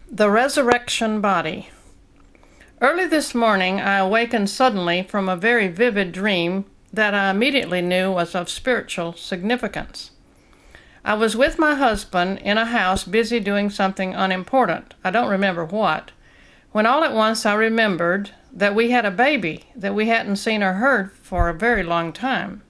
The resurrection body. Early this morning I awakened suddenly from a very vivid dream that I immediately knew was of spiritual significance. I was with my husband in a house busy doing something unimportant, I don't remember what, when all at once I remembered that we had a baby that we hadn't seen or heard for a very long time.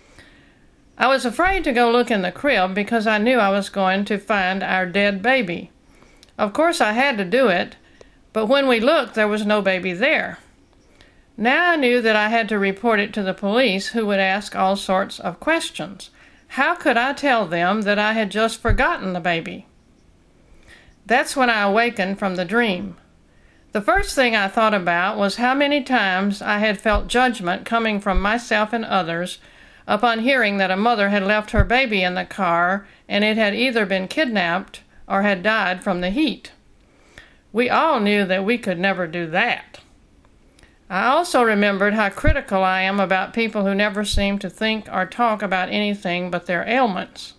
I was afraid to go look in the crib because I knew I was going to find our dead baby. Of course I had to do it, but when we looked there was no baby there. Now I knew that I had to report it to the police, who would ask all sorts of questions. How could I tell them that I had just forgotten the baby? That's when I awakened from the dream. The first thing I thought about was how many times I had felt judgment coming from myself and others upon hearing that a mother had left her baby in the car and it had either been kidnapped or had died from the heat. We all knew that we could never do that. I also remembered how critical I am about people who never seem to think or talk about anything but their ailments.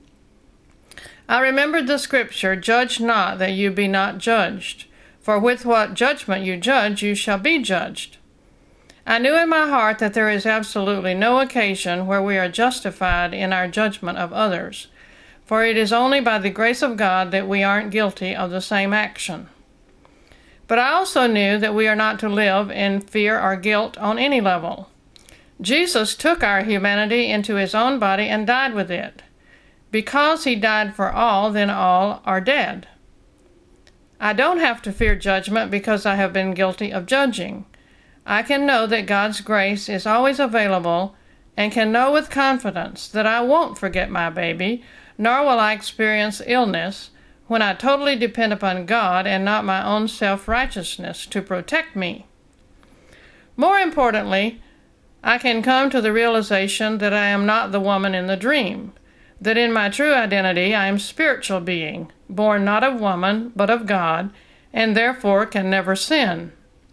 I remembered the scripture, "Judge not that you be not judged, for with what judgment you judge, you shall be judged." I knew in my heart that there is absolutely no occasion where we are justified in our judgment of others, for it is only by the grace of God that we aren't guilty of the same action. But I also knew that we are not to live in fear or guilt on any level. Jesus took our humanity into his own body and died with it. Because he died for all, then all are dead. I don't have to fear judgment because I have been guilty of judging. I can know that God's grace is always available and can know with confidence that I won't forget my baby, nor will I experience illness when I totally depend upon God and not my own self-righteousness to protect me. More importantly, I can come to the realization that I am not the woman in the dream, that in my true identity I am a spiritual being, born not of woman but of God, and therefore can never sin.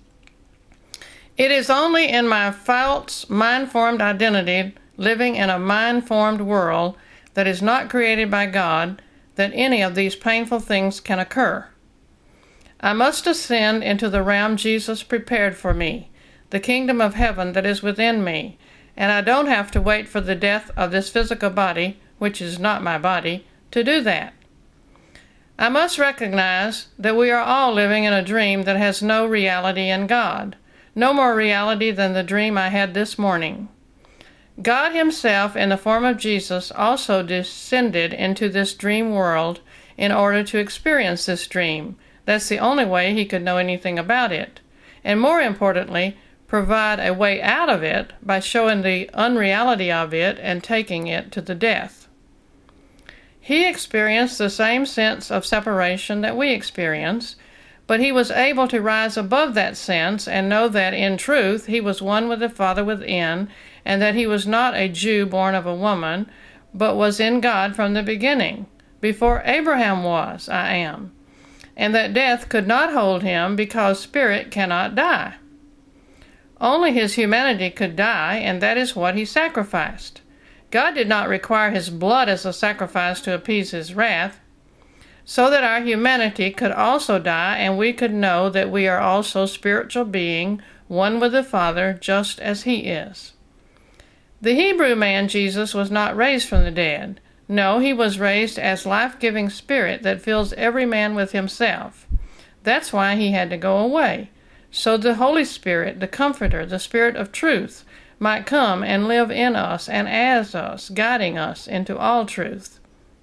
It is only in my false, mind-formed identity, living in a mind-formed world that is not created by God, that any of these painful things can occur. I must ascend into the realm Jesus prepared for me, the kingdom of heaven that is within me, and I don't have to wait for the death of this physical body, which is not my body, to do that. I must recognize that we are all living in a dream that has no reality in God, no more reality than the dream I had this morning. God himself, in the form of Jesus, also descended into this dream world in order to experience this dream. That's the only way he could know anything about it. And more importantly, provide a way out of it by showing the unreality of it and taking it to the death. He experienced the same sense of separation that we experience, but he was able to rise above that sense and know that in truth he was one with the Father within, and that he was not a Jew born of a woman, but was in God from the beginning. Before Abraham was, I am. And that death could not hold him because spirit cannot die. Only his humanity could die, and that is what he sacrificed. God did not require his blood as a sacrifice to appease his wrath, so that our humanity could also die and we could know that we are also spiritual being, one with the Father, just as he is. The Hebrew man Jesus was not raised from the dead. No, he was raised as life-giving spirit that fills every man with himself. That's why he had to go away, so the Holy Spirit, the Comforter, the Spirit of truth, might come and live in us and as us, guiding us into all truth.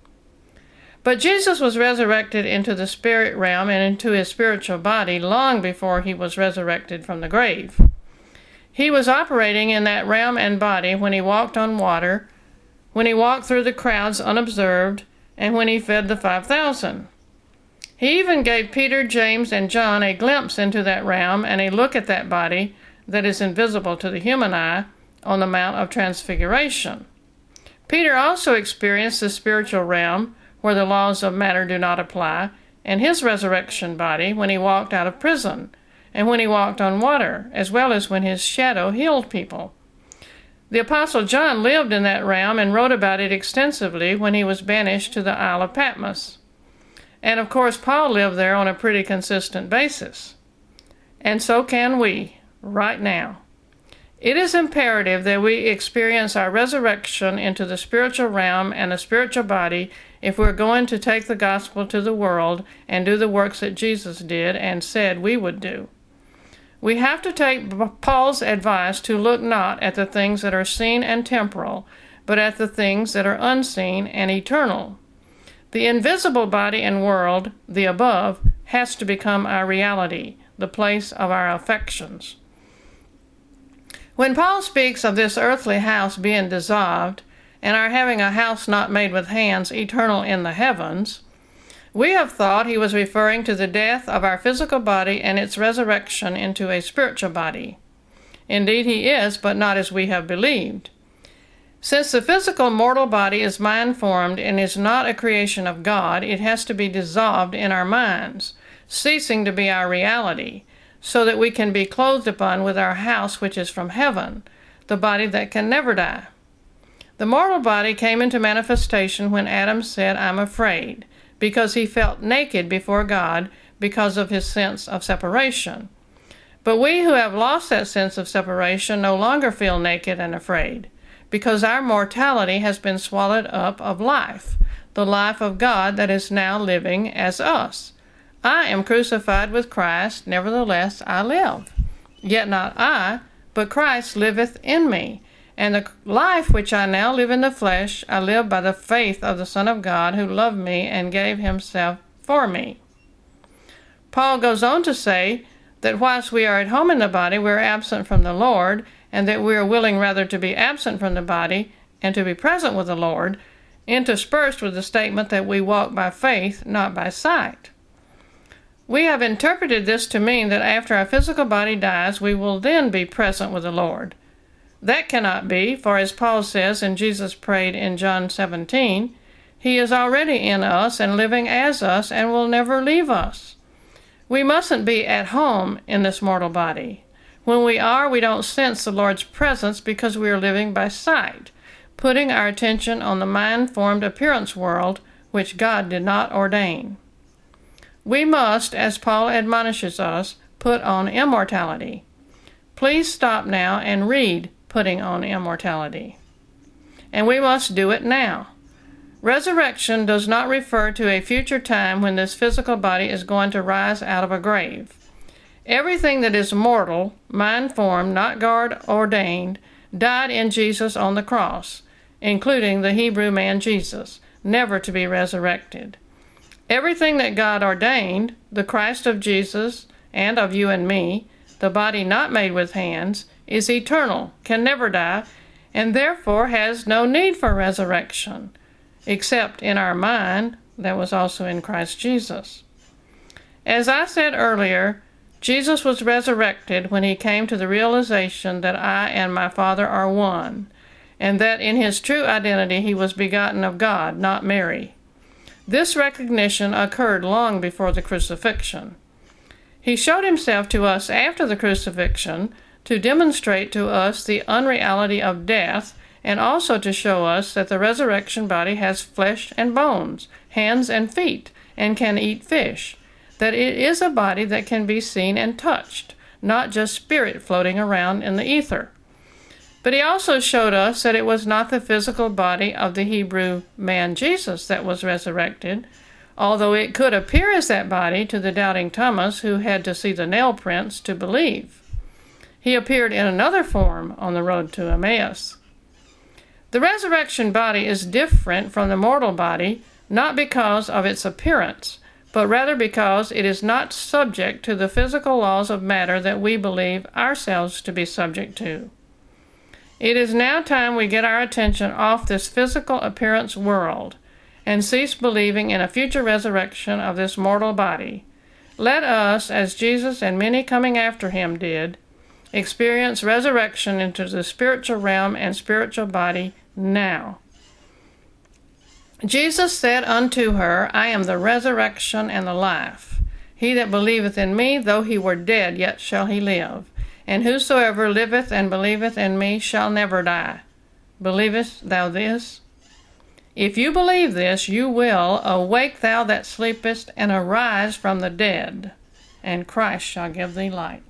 But Jesus was resurrected into the spirit realm and into his spiritual body long before he was resurrected from the grave. He was operating in that realm and body when he walked on water, when he walked through the crowds unobserved, and when he fed the 5,000. He even gave Peter, James, and John a glimpse into that realm and a look at that body that is invisible to the human eye on the Mount of Transfiguration. Peter also experienced the spiritual realm where the laws of matter do not apply, and his resurrection body when he walked out of prison, and when he walked on water, as well as when his shadow healed people. The Apostle John lived in that realm and wrote about it extensively when he was banished to the Isle of Patmos. And of course, Paul lived there on a pretty consistent basis. And so can we, right now. It is imperative that we experience our resurrection into the spiritual realm and a spiritual body if we're going to take the gospel to the world and do the works that Jesus did and said we would do. We have to take Paul's advice to look not at the things that are seen and temporal, but at the things that are unseen and eternal. The invisible body and world, the above, has to become our reality, the place of our affections. When Paul speaks of this earthly house being dissolved, and our having a house not made with hands, eternal in the heavens, we have thought he was referring to the death of our physical body and its resurrection into a spiritual body. Indeed he is, but not as we have believed. Since the physical mortal body is mind-formed and is not a creation of God, it has to be dissolved in our minds, ceasing to be our reality, so that we can be clothed upon with our house which is from heaven, the body that can never die. The mortal body came into manifestation when Adam said, "I'm afraid," because he felt naked before God because of his sense of separation. But we who have lost that sense of separation no longer feel naked and afraid, because our mortality has been swallowed up of life, the life of God that is now living as us. I am crucified with Christ, nevertheless I live. Yet not I, but Christ liveth in me. And the life which I now live in the flesh, I live by the faith of the Son of God, who loved me and gave himself for me. Paul goes on to say that whilst we are at home in the body, we are absent from the Lord, and that we are willing rather to be absent from the body and to be present with the Lord, interspersed with the statement that we walk by faith, not by sight. We have interpreted this to mean that after our physical body dies, we will then be present with the Lord. That cannot be, for as Paul says, and Jesus prayed in John 17, he is already in us and living as us and will never leave us. We mustn't be at home in this mortal body. When we are, we don't sense the Lord's presence because we are living by sight, putting our attention on the mind-formed appearance world which God did not ordain. We must, as Paul admonishes us, put on immortality. Please stop now and read Putting on Immortality. And we must do it now. Resurrection does not refer to a future time when this physical body is going to rise out of a grave. Everything that is mortal, mind-formed, not God-ordained, died in Jesus on the cross, including the Hebrew man Jesus, never to be resurrected. Everything that God ordained, the Christ of Jesus and of you and me, the body not made with hands, is eternal, can never die, and therefore has no need for resurrection, except in our mind that was also in Christ Jesus. As I said earlier, Jesus was resurrected when he came to the realization that I and my Father are one, and that in his true identity he was begotten of God, not Mary. This recognition occurred long before the crucifixion. He showed himself to us after the crucifixion to demonstrate to us the unreality of death, and also to show us that the resurrection body has flesh and bones, hands and feet, and can eat fish, that it is a body that can be seen and touched, not just spirit floating around in the ether. But he also showed us that it was not the physical body of the Hebrew man Jesus that was resurrected, although it could appear as that body to the doubting Thomas, who had to see the nail prints to believe. He appeared in another form on the road to Emmaus. The resurrection body is different from the mortal body, not because of its appearance, but rather because it is not subject to the physical laws of matter that we believe ourselves to be subject to. It is now time we get our attention off this physical appearance world and cease believing in a future resurrection of this mortal body. Let us, as Jesus and many coming after him did, experience resurrection into the spiritual realm and spiritual body now. Jesus said unto her, I am the resurrection and the life. He that believeth in me, though he were dead, yet shall he live. And whosoever liveth and believeth in me shall never die. Believest thou this? If you believe this, you will awake thou that sleepest, and arise from the dead, and Christ shall give thee light.